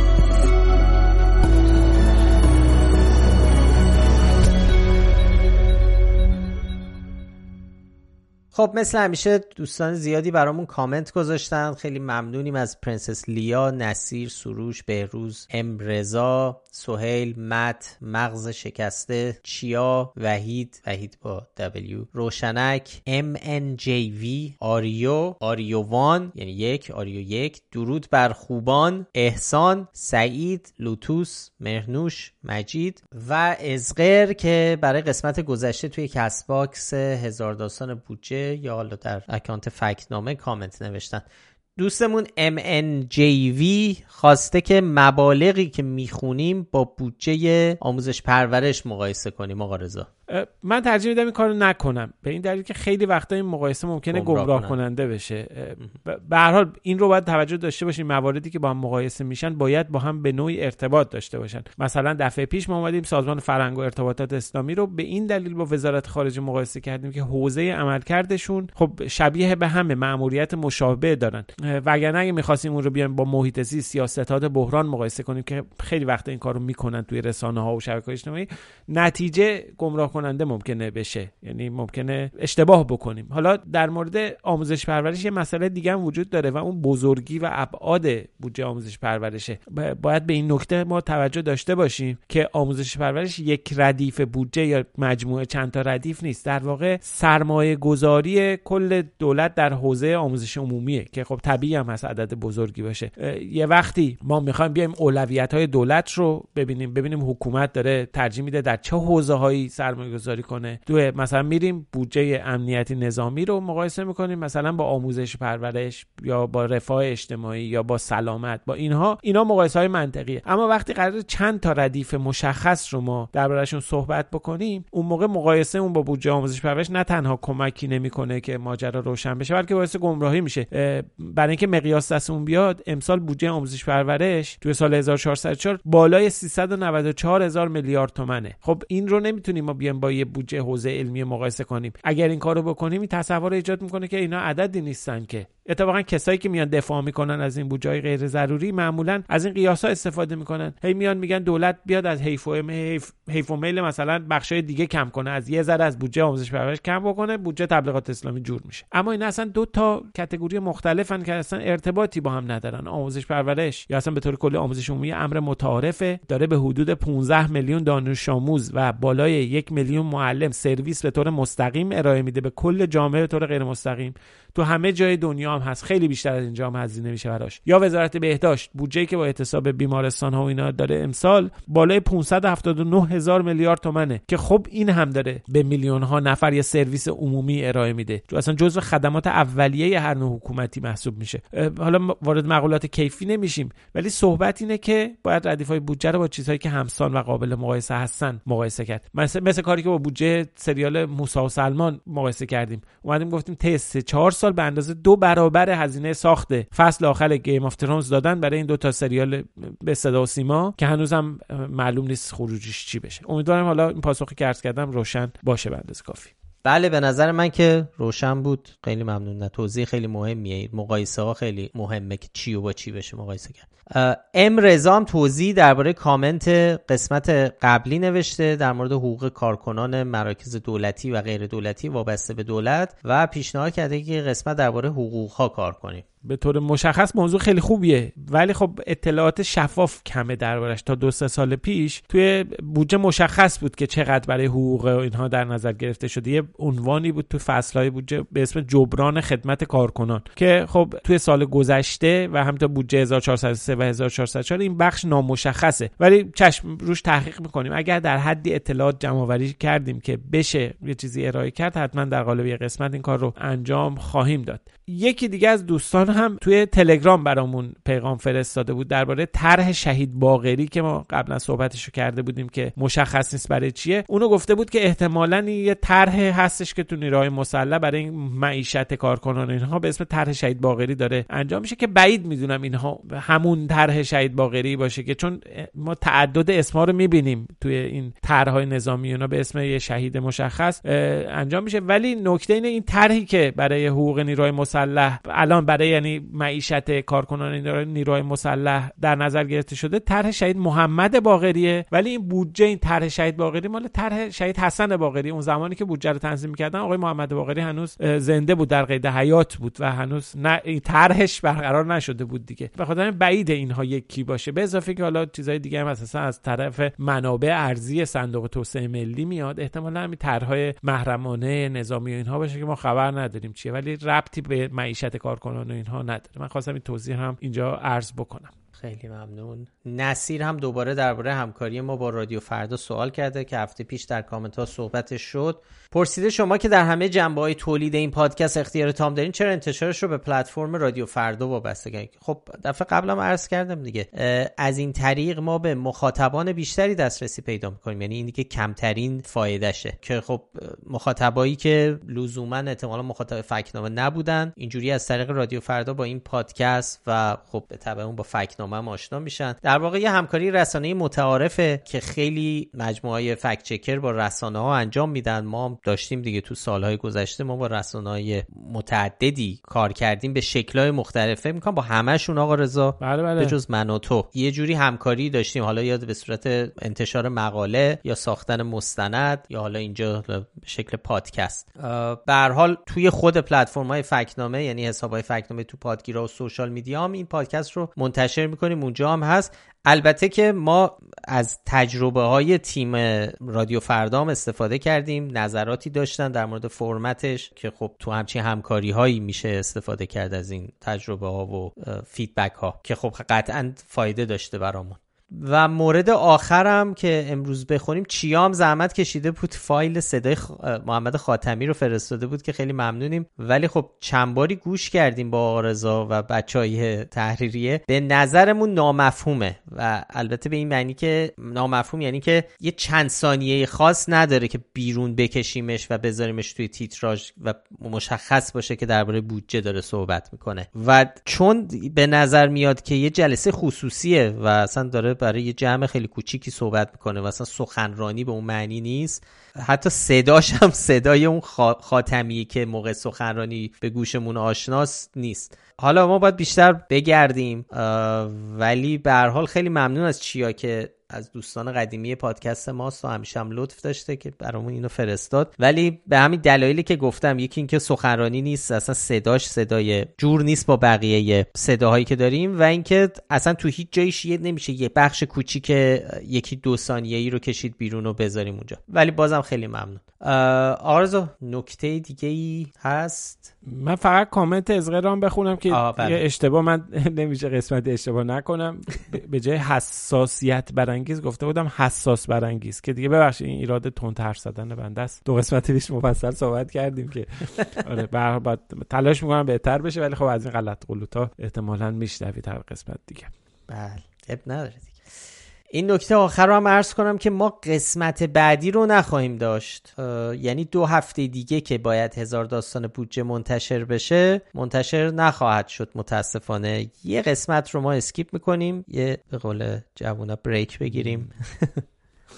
خب مثل همیشه دوستان زیادی برامون کامنت گذاشتن. خیلی ممنونیم از پرنسس لیا، نصیر، سروش، بهروز، ام رضا، سهیل، مت، مغز شکسته، چیا، وحید، وحید با دبلیو، روشنک، ام ان جی وی، آریو، آریووان یعنی یک، آریو یک، درود بر خوبان، احسان، سعید، لوتوس، مهرنوش، مجید و ازغر که برای قسمت گذشته توی کست باکس هزار داستان بودجه یا حالا در اکانت فکتنامه کامنت نوشتن. دوستمون ام ان جی وی خواسته که مبالغی که میخونیم با بودجه آموزش پرورش مقایسه کنیم. آقا رضا، من ترجیح میدم این کارو نکنم، به این دلیل که خیلی وقتا این مقایسه ممکنه گمراه, گمراه کننده بشه. به هر حال این رو باید توجه داشته باشیم، مواردی که با هم مقایسه میشن باید با هم به نوعی ارتباط داشته باشن. مثلا دفعه پیش ما اومدیم سازمان فرهنگ و ارتباطات اسلامی رو به این دلیل با وزارت خارجه مقایسه کردیم که حوزه عملکردشون خب شبیه به همه، مأموریت مشابه دارن. وگرنه اگه می‌خواستیم اون رو بیایم با محیط زیست یا ستاد بحران مقایسه کنیم که خیلی وقتا این کارو میکنن توی رسانه‌ها و شبکه‌های اجتماعی، نتیجه گمراه کننده ممکنه بشه، یعنی ممکنه اشتباه بکنیم. حالا در مورد آموزش پرورش یه مسئله دیگه هم وجود داره و اون بزرگی و ابعاد بودجه آموزش پرورشه. باید به این نکته ما توجه داشته باشیم که آموزش پرورش یک ردیف بودجه یا مجموعه چند تا ردیف نیست، در واقع سرمایه گذاری کل دولت در حوزه آموزش عمومیه که خب طبیعی هم هست عدد بزرگی باشه. یه وقتی ما میخوایم بیایم اولویت‌های دولت رو ببینیم ببینیم حکومت داره ترجیح میده در چه حوزه‌هایی سرمایه‌گذاری کنه، تو مثلا میریم بودجه امنیتی نظامی رو مقایسه میکنیم مثلا با آموزش پرورش یا با رفاه اجتماعی یا با سلامت، با اینها اینا مقایسه‌های منطقیه. اما وقتی قرار چند تا ردیف مشخص رو ما درباره‌شون صحبت بکنیم، اون موقع مقایسه اون با بودجه آموزش پرورش نه تنها کمکی نمیکنه که ماجرا روشن بشه، بلکه باعث گمراهی میشه. برای اینکه مقیاس دستمون بیاد، امسال بودجه آموزش پرورش توی سال هزار و چهارصد و چهار بالای سیصد و نود و چهار هزار میلیارد تومانه. خب این رو نمیتونیم ما بیایم با یه بودجه حوزه علمی مقایسه کنیم. اگر این کارو بکنیم این تصور ایجاد میکنه که اینا عددی نیستن. که اتفاقا کسایی که میان دفاع میکنن از این بودجه غیر ضروری معمولا از این قیاسا استفاده میکنن. هی میان میگن دولت بیاد از حیف و حیف و میل مثلا بخشای دیگه کم کنه، از یه ذره از بودجه آموزش پرورش کم بکنه، بودجه تبلیغات اسلامی جور میشه. اما این اصلا دو تا کاتگوری مختلفن که اصلا ارتباطی با هم ندارن. آموزش پرورش یا اصلا به طور کلی آموزش عمومی امر متعارفه، داره به حدود پانزده میلیون دانش آموز و بالای یک میلیون معلم سرویس به طور مستقیم ارائه میده به کل جامعه به طور غیر مستقیم. تو همه جای دنیا هم هست، خیلی بیشتر از اینجا هم هزینه میشه براش. یا وزارت بهداشت، بودجه‌ای که با احتساب بیمارستان ها و اینا داره امسال بالای پانصد و هفتاد و نه هزار میلیارد تومانه که خب این هم داره به میلیون ها نفر یه سرویس عمومی ارائه میده، جو اصلا جزو خدمات اولیه هر نوع حکومتی محسوب میشه. حالا وارد مقولات کیفی نمیشیم، ولی صحبت اینه که باید ردیف‌های بودجه رو با چیزهایی که همسان و قابل مقایسه هستن مقایسه کرد. مثلا مثل کاری که با بودجه سریال موسی و سلمان مقایسه کردیم، اومدیم گفتیم تست چهار سال به اندازه دو برابر هزینه ساخت فصل آخر گیم آف ترونز دادن برای این دو تا سریال به صدا و سیما که هنوزم معلوم نیست خروجیش چی بشه. امیدوارم حالا این پاسخی که عرض کردم روشن باشه به اندازه کافی. بله به نظر من که روشن بود. خیلی ممنون. نه توضیح خیلی مهمیه. مقایسه ها خیلی مهمه که چی و با چی بشه مقایسه کرد. ام رضا هم توضیح درباره کامنت قسمت قبلی نوشته در مورد حقوق کارکنان مراکز دولتی و غیر دولتی وابسته به دولت و پیشنهاد کرده که قسمت درباره حقوق ها کار کنیم. به طور مشخص موضوع خیلی خوبیه، ولی خب اطلاعات شفاف کمه دربارش. تا دو سه سال پیش توی بودجه مشخص بود که چقدر برای حقوق و اینها در نظر گرفته شده. یه عنوانی بود تو فصل‌های بودجه به اسم جبران خدمت کارکنان که خب توی سال گذشته و هم تا بودجه هزار و چهارصد و سه و هزار و چهارصد و چهار این بخش نامشخصه، ولی چشم روش تحقیق میکنیم. اگر در حدی اطلاعات جمع‌آوری کردیم که بشه یه چیزی ارائه کرد، حتما در قالب یه قسمت این کار رو انجام خواهیم داد. یکی دیگه از دوستان هم توی تلگرام برامون پیغام فرستاده بود درباره طرح شهید باقری که ما قبلا صحبتشو کرده بودیم که مشخص نیست برای چیه. اونو گفته بود که احتمالاً یه طرح هستش که تو نیروهای مسلح برای این معیشت کارکنان اینها به اسم طرح شهید باقری داره انجام میشه، که بعید میدونم اینها همون طرح شهید باقری باشه، که چون ما تعدد اسما رو میبینیم توی این طرح‌های نظامی اونا به اسم یه شهید مشخص انجام میشه. ولی نکته اینه این طرحی که برای حقوق نیروهای مسلح الان برای یعنی معیشت کارکنان نیروهای مسلح در نظر گرفته شده طرح شهید محمد باقریه، ولی این بودجه این طرح شهید باقری مال طرح شهید حسن باقری. اون زمانی که بودجه رو تنظیم می‌کردن آقای محمد باقری هنوز زنده بود، در قید حیات بود و هنوز نه این طرحش برقرار نشده بود دیگه. به خاطر بعید اینها یکی باشه، به اضافه که حالا چیزای دیگه هم اساسا از طرف منابع ارزی صندوق توسعه ملی میاد، احتمالاً همین طرح‌های محرمانه نظامی و اینها باشه که ما خبر نداریم چیه، ولی ربطی به معیشت کارکنان و اینها نداره. من خواستم این توضیح هم اینجا عرض بکنم. خیلی ممنون. نصیر هم دوباره درباره همکاری ما با رادیو فردا سوال کرده که هفته پیش در کامنت ها صحبتش شد. پرسیده شما که در همه جنبه‌های تولید این پادکست اختیار تام دارین، چرا انتشارش رو به پلتفرم رادیو فردا وابسته کردین؟ خب دفعه قبلم عرض کردم دیگه، از این طریق ما به مخاطبان بیشتری دسترسی پیدا می‌کنیم، یعنی این دیگه کمترین فایدهشه که خب مخاطبایی که لزوما احتمالاً مخاطب فکت‌نامه نبودن اینجوری از طریق رادیو فردا با این پادکست و خب به تبع اون با فکت‌نامه هم آشنا میشن. در واقع یه همکاری رسانه‌ای متعارفه که خیلی مجموعه فکت چکر با رسانه‌ها انجام میدن. ما داشتیم دیگه تو سالهای گذشته ما با رسانه‌های متعددی کار کردیم به شکل‌های مختلفه، میگم با همه‌شون آقا رضا بله بله. به جز من و تو یه جوری همکاری داشتیم، حالا یا به صورت انتشار مقاله یا ساختن مستند یا حالا اینجا به شکل پادکست. به هر حال توی خود پلتفرم‌های فکت‌نامه یعنی حساب‌های فکت‌نامه تو پادگیرها و سوشال میدیا هم این پادکست رو منتشر می‌کنیم، اونجا هم هست. البته که ما از تجربه های تیم رادیو فردا هم استفاده کردیم، نظراتی داشتن در مورد فرمتش که خب تو همچین همکاری هایی میشه استفاده کرد از این تجربه ها و فیدبک ها که خب قطعا فایده داشته برامون. و مورد آخرم که امروز بخونیم، چیام زحمت کشیده بود فایل صدای خ... محمد خاتمی رو فرستاده بود که خیلی ممنونیم، ولی خب چند باری گوش کردیم با آقا رضا و بچهای تحریریه، به نظرمون نامفهومه و البته به این معنی که نامفهوم یعنی که یه چند ثانیه خاص نداره که بیرون بکشیمش و بذاریمش توی تیتراژ و مشخص باشه که درباره بودجه داره صحبت میکنه، و چون به نظر میاد که یه جلسه خصوصیه و اصلا داره برای یه جمع خیلی کوچیکی صحبت میکنه و اصلا سخنرانی به اون معنی نیست، حتی صداش هم صدای اون خاتمیه که موقع سخنرانی به گوشمون آشناست نیست. حالا ما باید بیشتر بگردیم، ولی به هر حال خیلی ممنون از چیا که از دوستان قدیمی پادکست ماست و همیشه هم لطف داشته که برامون اینو فرستاد، ولی به همین دلایلی که گفتم، یکی این که سخنرانی نیست، اصلا صداش صدای جور نیست با بقیه صداهایی که داریم، و اینکه اصلا تو هیچ جایش یه نمیشه یه بخش کوچیک یکی دو ثانیه‌ای رو کشید بیرون و بذاریم اونجا. ولی بازم خیلی ممنون. آرزو نکته دیگه ای هست؟ من فقط کامنت ازغرام بخونم که یه اشتباه، من نمیشه قسمت اشتباه نکنم، به جای حساسیت برانگیز گفته بودم حساس برانگیز، که دیگه ببخشید این ایراد تند حرف زدن بنده است. دو قسمت پیش مفصل صحبت کردیم که آره به هر حال تلاش میکنم بهتر بشه، ولی خب از این غلط غلطا احتمالاً میشنوید هر قسمت دیگه. بله اب نداره. این نکته آخر رو هم عرض کنم که ما قسمت بعدی رو نخواهیم داشت، یعنی دو هفته دیگه که باید هزار داستان بودجه منتشر بشه منتشر نخواهد شد متاسفانه. یه قسمت رو ما اسکیپ میکنیم، یه به قول جوونا بریک بگیریم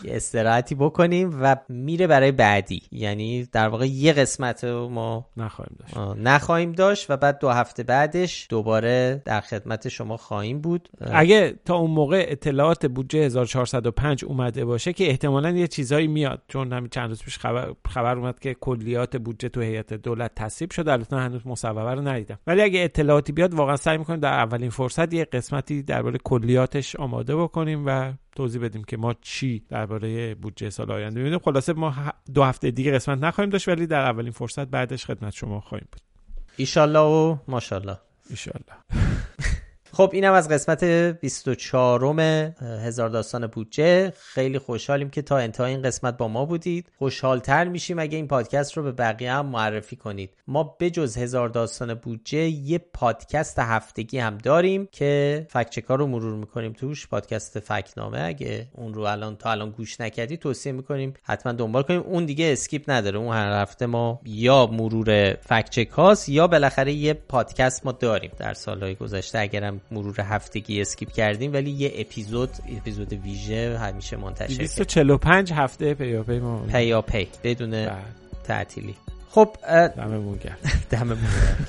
استراحتی بکنیم و میره برای بعدی. یعنی در واقع یه قسمت ما نخواهیم داشت نخواهیم داشت و بعد دو هفته بعدش دوباره در خدمت شما خواهیم بود. اگه تا اون موقع اطلاعات بودجه هزار و چهارصد و پنج اومده باشه که احتمالاً یه چیزایی میاد، چون همین چند روز پیش خبر خبر اومد که کلیات بودجه تو هیئت دولت تصویب شد، البته هنوز مصوبه رو ندیدم، ولی اگه اطلاعاتی بیاد واقعا سعی می‌کنیم در اولین فرصت یه قسمتی درباره کلیاتش آماده بکنیم و توضیح بدیم که ما چی درباره بودجه سال آینده می‌بینیم. خلاصه ما دو هفته دیگه قسمت نخواهیم داشت، ولی در اولین فرصت بعدش خدمت شما خواهیم بود. ان شاءالله و ماشاءالله. ان شاءالله. خب اینم از قسمت بیست و چهارم هزار داستان بودجه. خیلی خوشحالیم که تا انتهای این قسمت با ما بودید. خوشحالتر میشیم اگه این پادکست رو به بقیه هم معرفی کنید. ما بجز هزار داستان بودجه یه پادکست هفتگی هم داریم که فکت چک‌ها رو مرور میکنیم توش، پادکست فکت‌نامه. اگه اون رو الان تا الان گوش نکردی توصیه میکنیم حتما دنبال کنیم. اون دیگه اسکیپ نداره، اون هر هفته ما یا مرور فکت چک هاست یا بالاخره یه پادکست ما داریم. در سالهای گذشته اگرم مرور هفتگی اسکیپ کردیم ولی یه اپیزود اپیزود ویژه همیشه منتشر دویست و چهل و پنج هفته پیاپی ما پیاپی بدون تعطیلی. خب دممون گرم. دممون گرم.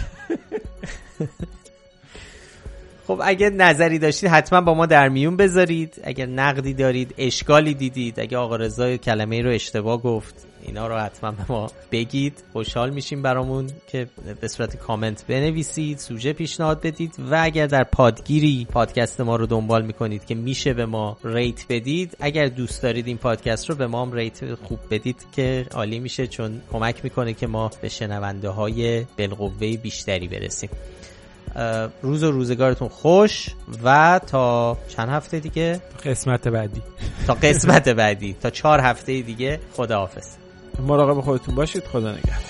خب اگه نظری داشتید حتما با ما در میون بذارید. اگر نقدی دارید، اشکالی دیدید، اگه آقا رضا کلمه‌ای رو اشتباه گفت، اینا رو حتما به ما بگید. خوشحال میشیم برامون که به صورت کامنت بنویسید، سوژه پیشنهاد بدید و اگر در پادگیری پادکست ما رو دنبال میکنید که میشه به ما ریت بدید، اگر دوست دارید این پادکست رو به ما هم ریت خوب بدید که عالی میشه، چون کمک میکنه که ما به شنونده های بالقوه بیشتری برسیم. روز و روزگارتون خوش و تا چند هفته دیگه قسمت بعدی تا قسمت بعدی تا چهار هفته دیگه خداحافظ. مراقب خودتون باشید. خدا نگهدار.